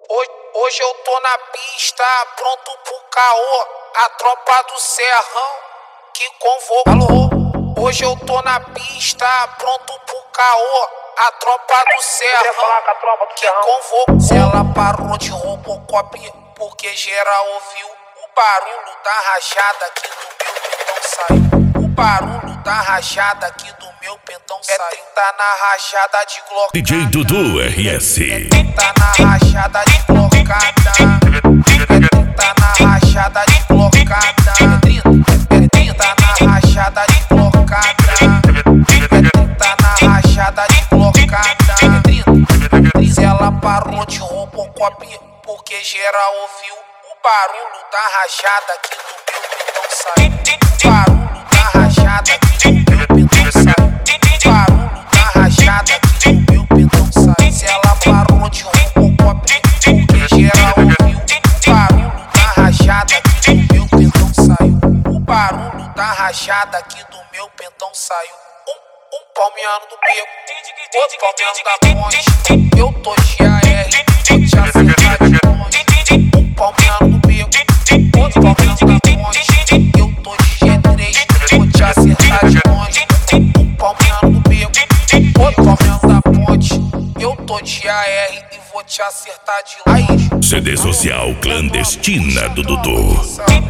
Hoje eu tô na pista, pronto pro caô. A tropa do Serrão que convocou. Hoje eu tô na pista, pronto pro caô. A tropa do Serrão que convocou. Ela parou de Robocop porque geral ouviu o barulho da rajada aqui do meu pentão saiu. O barulho da rajada aqui do meu pentão saiu. É 30 na rajada de Glock. DJ Dudu RS. É 30 na rajada de Glockada. É 30 na rajada de Glockada. É 30 na rajada de Glockada. É 30 na rajada de Glockada. Ela parou de Robocop porque geral ouviu o barulho da rajada aqui do meu pentão saiu. O barulho da rajada aqui do meu pentão saiu. O barulho da rajada aqui do meu pentão saiu. Ela parou de Robocop porque geral ouviu o barulho da rajada aqui do meu pentão saiu. O barulho da rajada aqui do meu pentão saiu. Um palmeano do beco, outro palmeano da ponte. Eu tô de AR, vou te acertar de longe. Um palmeano do beco, outro palmeano da ponte. Eu tô de G3, vou te acertar de longe. Um palmeano do beco, outro palmeano da ponte. Eu tô de AR e vou te acertar de longe. CD social clandestina do Dudu.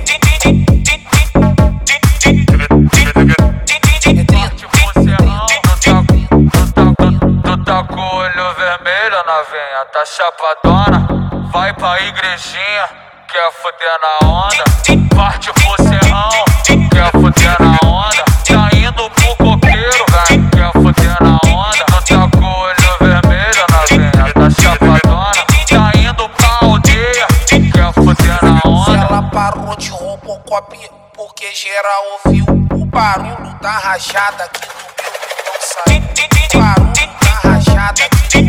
Tá com o olho vermelho, novinha, tá chapadona. Vai pra igrejinha, quer fuder na onda. Parte pro serrão, quer fuder na onda. Tá indo pro coqueiro, velho, quer fuder na onda. Tá com o olho vermelho, novinha, tá chapadona. Tá indo pra aldeia, quer fuder na onda. Ela parou de Robocop porque geral ouviu o barulho da rajada aqui do meu pentão saiu. O barulho da rajada aqui